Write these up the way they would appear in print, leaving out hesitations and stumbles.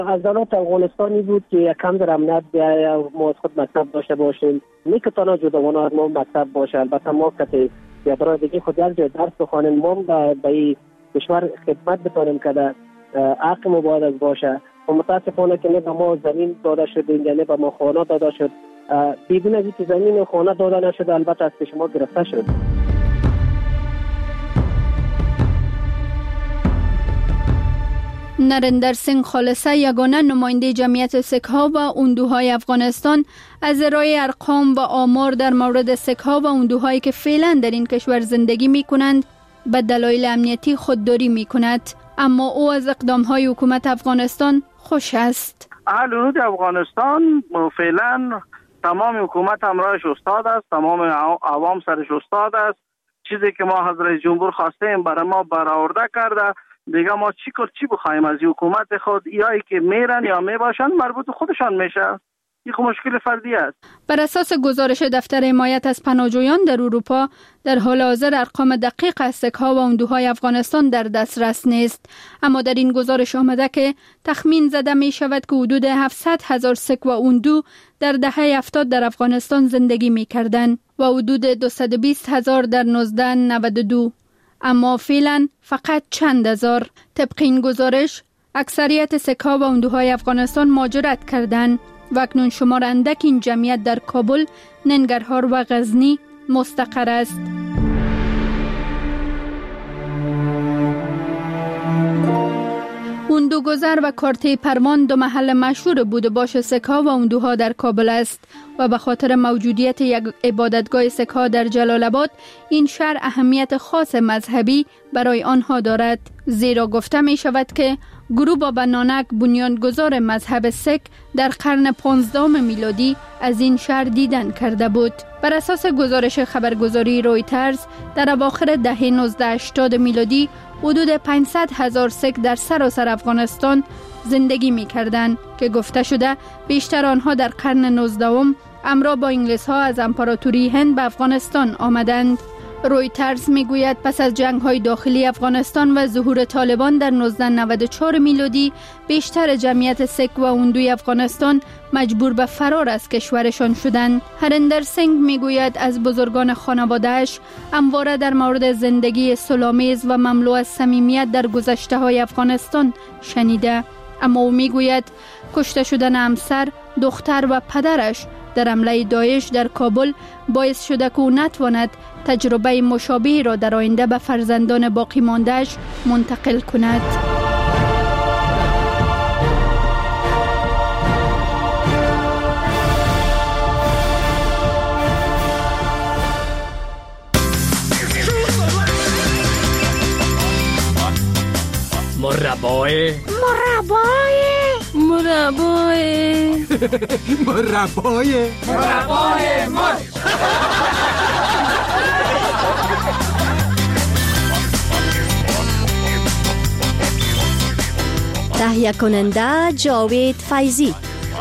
عضلات افغانستانی بود که یکم در امنیت بیاید ما از خود مکتب داشته باشیم. نیکه تانا جداوانه از ما مکتب باشه. البته ما که یا برای دیگه خود یک جای درس بخوانیم ما به این کشور خدمت بتانیم که در حق ما باید از باشه. و متاسفانه که نه به ما زمین داده شد، نه به ما خانه داده شد. بدون از اینکه زمین و خانه داده نشد البته از پیش ما گرفته شد. نریندر سینگ خالصه یگانه نماینده جمعیت سک‌ها و هندوهای افغانستان از ارائه ارقام و آمار در مورد سک‌ها و هندوهایی که فعلا در این کشور زندگی می‌کنند به دلایل امنیتی خودداری می‌کند، اما او از اقدام‌های حکومت افغانستان خوش است. اهل هنود افغانستان فعلا تمام حکومت همراهش استاد است، تمام عوام سرش استاد است. چیزی که ما حضرت جمهور خواستیم برای ما برآورده کرده. دیگه ما چی بخوایم از حکومت خود؟ یایی که میرن یا میباشن مربوط خودشان میشه. این خب مشکل فردی است. بر اساس گزارش دفتر حمایت از پناهجویان در اروپا، در حال حاضر ارقام دقیق از سک‌ها و هندوهای افغانستان در دسترس نیست، اما در این گزارش آمده که تخمین زده می شود که حدود 700,000 سک و هندو در دهه 70 در افغانستان زندگی می کردند و حدود 220,000 در 1992. اما فعلا فقط چند هزار. طبق این گزارش اکثریت سک‌ها و هندوهای افغانستان مهاجرت کردند و اکنون شمار اندک این جمعیت در کابل، ننگرهار و غزنی مستقر است. هندوگذر و کارته پروان دو محل مشهور بود باش سک‌ها و هندوها در کابل است و به خاطر موجودیت یک عبادتگاه سک‌ها در جلال آباد این شهر اهمیت خاص مذهبی برای آنها دارد، زیرا گفته می شود که گروه بابا نانک بنیانگذار مذهب سک در قرن 15 میلادی از این شهر دیدن کرده بود. بر اساس گزارش خبرگزاری رویترز در اواخر دهه 1980 میلادی حدود 500,000 سک در سراسر افغانستان زندگی می کردند که گفته شده بیشتر آنها در قرن 19 همراه با انگلیس ها از امپراتوری هند به افغانستان آمدند. رویترز می گوید پس از جنگ های داخلی افغانستان و ظهور طالبان در 1994 میلادی بیشتر جمعیت سک و هندوی افغانستان مجبور به فرار از کشورشان شدند. هریندر سینگ می گوید از بزرگان خانواده‌اش همواره در مورد زندگی صلح‌آمیز و مملو از صمیمیت در گذشته های افغانستان شنیده، اما او می گوید کشته شدن همسر، دختر و پدرش در حمله داعش در کابل باعث شده که او نتواند تجربه مشابهی را در آینده به فرزندان باقی مانده‌اش منتقل کند. مربای تهیه کننده جاوید فیضی.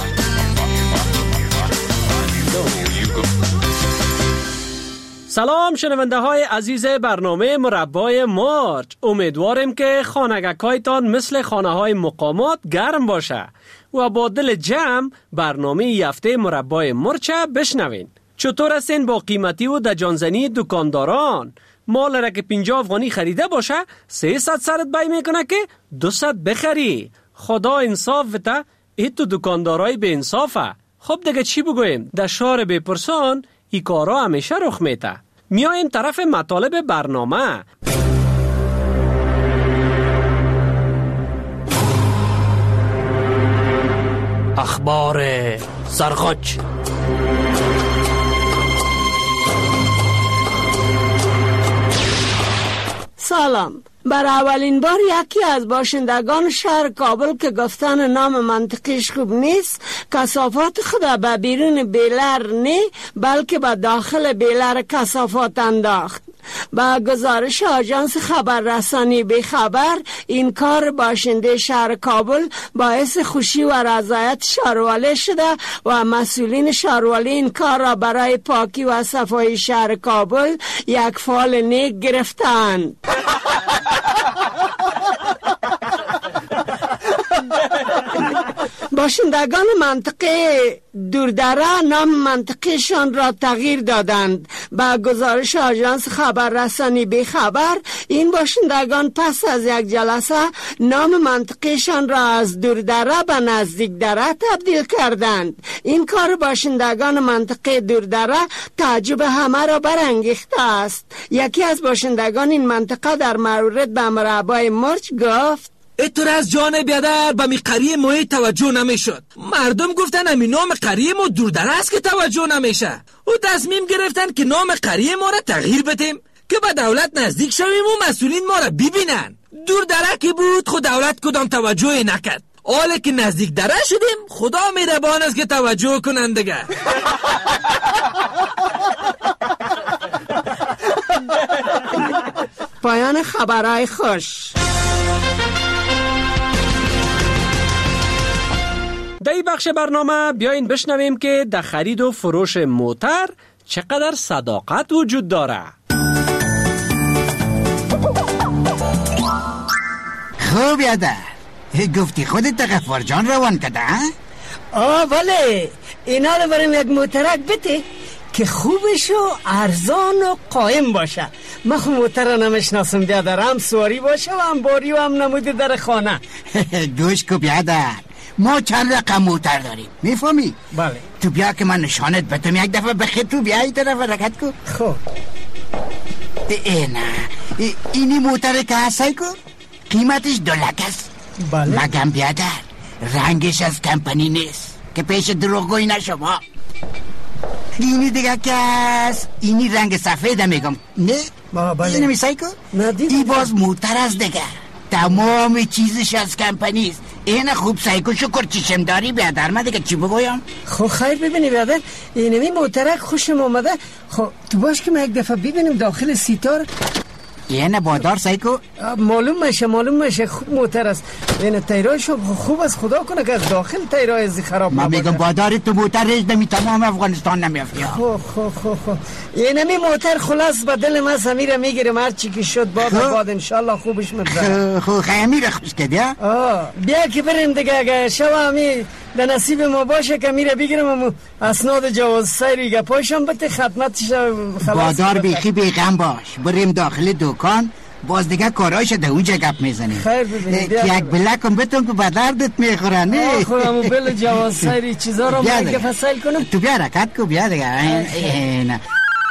سلام شنونده های عزیز برنامه مربای مارچ. امیدواریم که خانگکایتان مثل خانه های مقامات گرم باشه و با دل جمع برنامه یفته مربای مرچ بشنوین. چطور هستین با قیمتی و دجانزنی دکانداران؟ مال را که 50 افغانی خریده باشه 300 سرت بای میکنه که 200 بخری. خدا انصاف بده، این تو دکاندارای به انصافه. خب دیگه چی بگویم؟ در شهر بپرسان ای کارا همیشه رخ میته. میایم طرف مطالب برنامه. اخبار سرخوش. سلام. بر اولین بار یکی از باشندگان شهر کابل که گفتن نام منطقیش خوب نیست کثافات خود به بیرون بیلر نه بلکه به داخل بیلر کثافات انداخت. با گزارش آژانس خبررسانی به خبر این کار باشنده شهر کابل باعث خوشی و رضایت شهروالی شده و مسئولین شهروالی این کار را برای پاکی و صفای شهر کابل یک فعال نیک گرفتند. باشندگان منطقه دوردره نام منطقهشان را تغییر دادند. با گزارش آژانس خبررسانی بی خبر، این باشندگان پس از یک جلسه نام منطقهشان را از دوردره به نزدیک دره تبدیل کردند. این کار باشندگان منطقه دوردره تعجب همه را برانگیخته است. یکی از باشندگان این منطقه در مورد به مربای مرچ گفت: اتور از جان بیادر به می قریه ما توجه نمیشد. مردم گفتن امی نام قریه ما دوردره است که توجه نمیشه و تصمیم گرفتن که نام قریه ما را تغییر بدیم که به دولت نزدیک شویم و مسئولین ما را ببینن. دوردره که بود خود دولت کدام توجهی نکرد. حالا که نزدیک دره شدیم خدا مهربان است که توجه کنند دیگه. پایان خبرهای خوش. در این بخش برنامه بیاین بشنویم که در خرید و فروش موتر چقدر صداقت وجود داره. خوب یاده گفتی خودت غفار جان روان کده؟ ولی اینا رو بریم یک موترک بده که خوبش و ارزان و قایم باشه. من خود موتر رو نمیشناسم بیادر، هم سواری باشه و هم باری و هم نموده در خانه. گوش کو بیادر، ما چند رقم موتر داریم میفهمی؟ بله. تو بیا که من نشانت بدم یک دفعه بخیر تو بیا این طرف حرکت کن. خب نه اینی موتر که هستی کن قیمتش 2 لک است. بله. مگم بیادر رنگش از کمپانی نیست که پیش دروغگویی نشما. اینی دیگه که است، اینی رنگ سفیده میگم نه؟ بله. اینو میسی کن؟ این باز موتر از دیگه تمام چیزش از کمپانی است. این خوب سایکو شکر چشم داری بیادر، من دیگه چی بگویم؟ خب خیر ببینی بیادر، اینمی موترک خوشم آمده. خب تو باش که ما یک دفعه ببینیم داخل سیتار. اینه بادار سایکو معلوم میشه خوب موتر است. این تیرایشو خوب از خدا کنه که از داخل تیرای از خراب نباشه. من میگم باداری تو موترش نمی تمام افغانستان نمیافتی. خب اینمی موتر خلاص با دل من سمیره میگیرم، هر چی که شد باد انشالله خوبش میبره. خب خیمی خوش کردی؟ بیا که بریم دیگه، اگه شما همی به نصیب ما باشه که میره بگیرم اسناد جواز سیری گه پایشم بده خدمتش خلاص. بادار بیخی بیغم باش، بریم داخل دکان باز دیگه کارایش ده اونجا گپ میزنیم. خیر ببینیم یک بلکم بتون که به دردت میخوره نه؟ خودمو بل جواز سیری چیزا رو من که فصل کنم. تو بیا رکت کو بیا دیگه.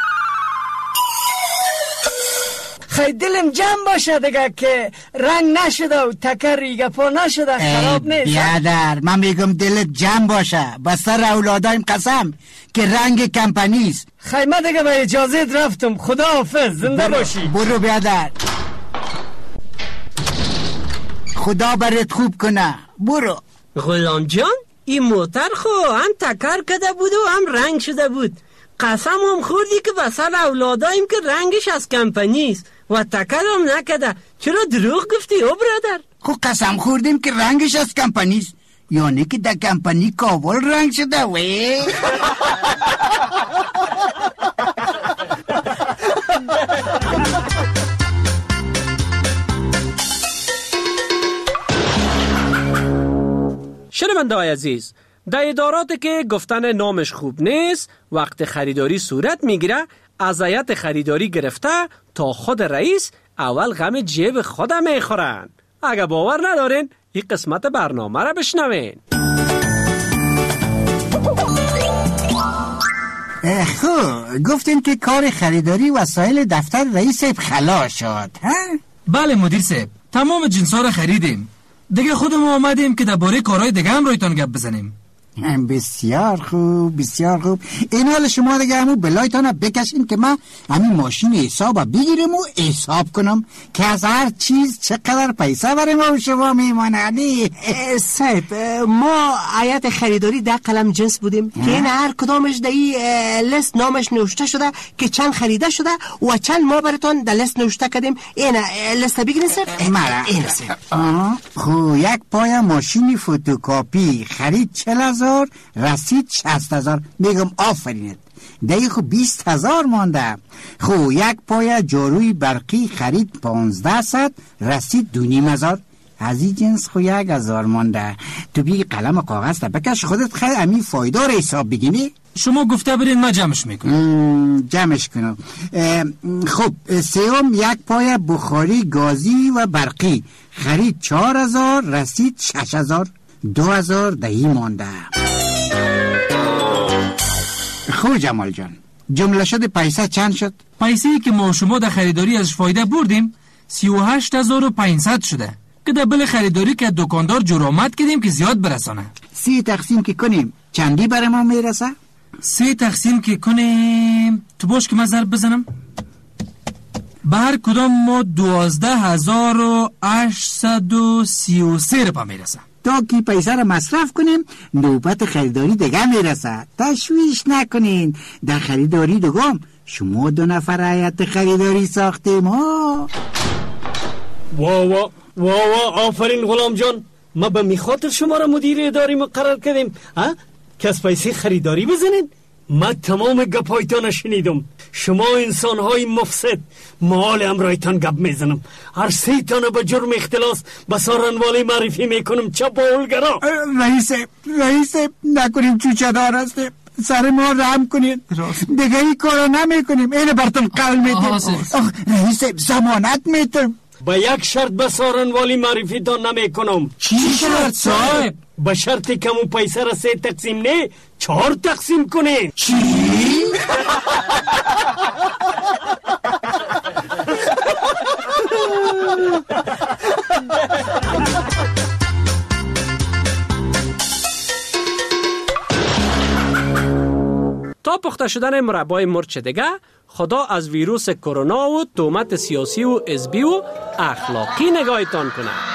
خیلی دلم جمع باشه دیگه که رنگ نشده و تکر ریگه پا نشده خراب نیست. بیادر من میگم دلت جمع باشه، بسر اولادایم قسم که رنگ کمپانیست. خیمه دیگه به اجازه رفتم، خدا حافظ، زنده باشی. برو بیادر، خدا برات خوب کنه، برو. غلام جان این موتر خو هم تکر کده بود و هم رنگ شده بود. قسم هم خوردی که بسر اولادایم که رنگش از کمپانیست و تکر هم نکده. چرا دروغ گفتی او برادر؟ خب قسم خوردیم که رنگش از کمپانیست، یعنی که در کمپانی کابل رنگ شده وی. شنونده‌های عزیز، در اداراتی که گفتن نامش خوب نیست وقت خریداری صورت میگیره، از هیئت خریداری گرفته تا خود رئیس اول غم جیب خودم میخورن. اگه باور ندارین این قسمت برنامه را بشنوین. خب گفتین که کار خریداری وسایل دفتر رئیس خلاص شد ها؟ بله مدیر صاحب، تمام جنسا را خریدیم دیگه. خودمون آمدیم که درباره کارهای دیگه هم رایتان گپ بزنیم. بسیار خوب بسیار خوب. این حال شما دیگه همون بلایتان بکشین که من همین ماشین حساب بگیرم و حساب کنم که از هر چیز چقدر پیسه برای ما و شما میمانه. علی صاحب ما هیئت خریداری ده قلم جنس بودیم که این هر کدامش در این لیست نامش نوشته شده که چند خریده شده و چند ما براتون در لیست نوشته کردیم. این لیست بگیرین صاحب. مرا این صاحب. خب یک پای ماشینی فوتوکاپی خرید 40,000، رسید 60,000. میگم آفرینت دیگه. خب 20,000 مانده. خب یک پای جاروی برقی خرید 1500، رسید 2,500. از این جنس خو 1000 مانده. تو بی قلم و کاغذ تا بکش خودت خیلی امی فایدار حساب بگیری. شما گفته برین ما جمعش میکنم. جمعش کنم. خب سوم 1 پای بخاری گازی و برقی، خرید 4000، رسید 6000، 2000 دهی مانده. خب جمال جان، جمله شد پیسه چند شد؟ پیسه که ما شما در خریداری ازش فایده بردیم 38500 شده که در بل خریداری که دکاندار جرامت کردیم که زیاد برسانه. 3 تقسیم که کنیم چندی برای ما میرسه؟ 3 تقسیم که کنیم تو باش که من ضرب بزنم، به هر کدام ما 12833 رو پا میرسه. تا که پیسه رو مصرف کنیم نوبت خریداری دیگه میرسه. تشویش نکنین، در خریداری دوم شما 2 نفر هیئت خریداری ساختیم ها. وا آفرین غلام جان، ما به میخاطر شما را مدیر اداری مقرر کردیم که از پیسه خریداری بزنین. ما تمام گپایتان شنیدم. شما انسانهای مفسد، مال امرایتان گپ میزنم. هر 3 تان به جرم اختلاس به سارنوالی معرفی میکنم. چه باولگرا. رئیس نکنیم چوچه دار هستیم، سر ما رحم کنین، دیگه این کارا نمی کنیم. اینه براتون قول میدیم. رئیس ضمانت میتیم. با 1 شرط به سارنوالی معرفی تان نمی کنم. چی شرط صاحب؟ با شرطی که مو پیسه را 3 تقسیم نه 4 تقسیم کنین. چی؟ تا پخته شدن مربای مرچ دیگه، خدا از ویروس کرونا و تهمت سیاسی و حزبی و اخلاقی نگاهتان کنه.